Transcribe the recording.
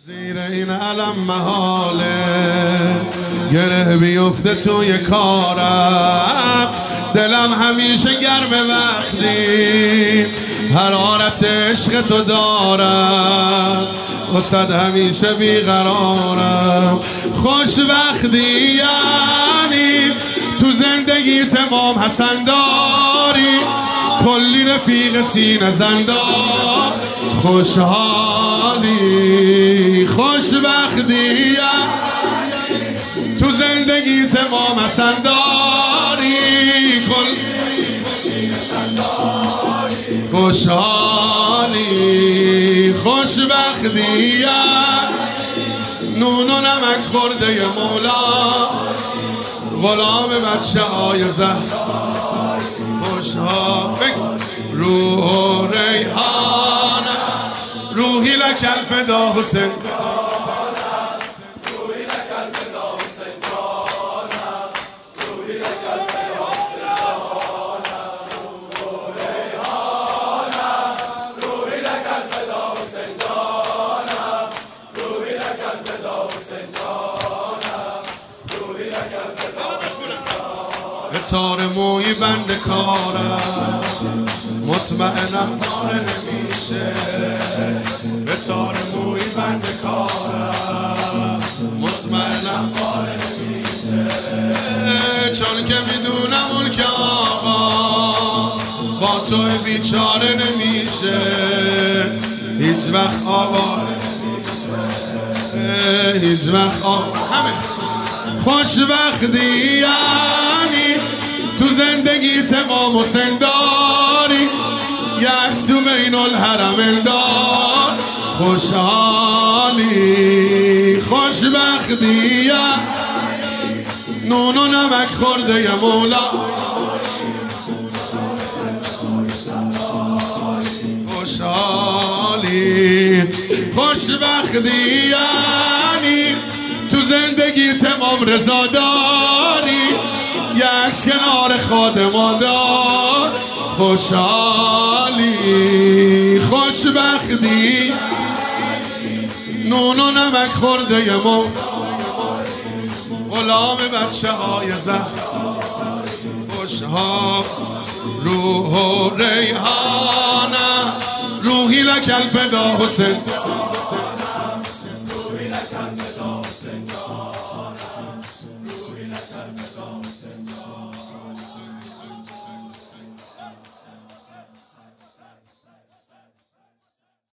زیر این علم محاله گره بیفته توی کارم، دلم همیشه گرم وقتی حرارت عشق تو دارم، وسط همیشه بیقرارم. خوشبختی یعنی تو زندگی تمام حسن داری، کلی رفیق سینه زندار خوشحالی. خوشبختی تو زندگی تمام حسن داری، خوشحالی. خوشبختی نون و نمک خورده مولا، غلام بچه های زهرا خوشحال. روح و ریحانه روحی لک الفدا حسین، تار موی بند کارم مطمئنم پاره نمیشه، به تار موی بند کارم مطمئنم پاره نمیشه، چون که میدونم اون که آقا با تو بیچاره نمیشه، هیچ وقت آواره نمیشه، هیچ وقت همه. خوشبختی یعنی تو زندگی تمام حسین داری، یک عکس تو بین الحرمین دار خوشحالی. خوشبختی نون و نمک خورده مولا، خوشحالی. خوشبختی یعنی تو زندگی تمام رضا داری، یک کنار خادمان دار خوشحالی. خوشبختی نون و نمک خورده غلام بچه های زهرا خوشحال. روح و ریحانه روحی لک الفدا حسین.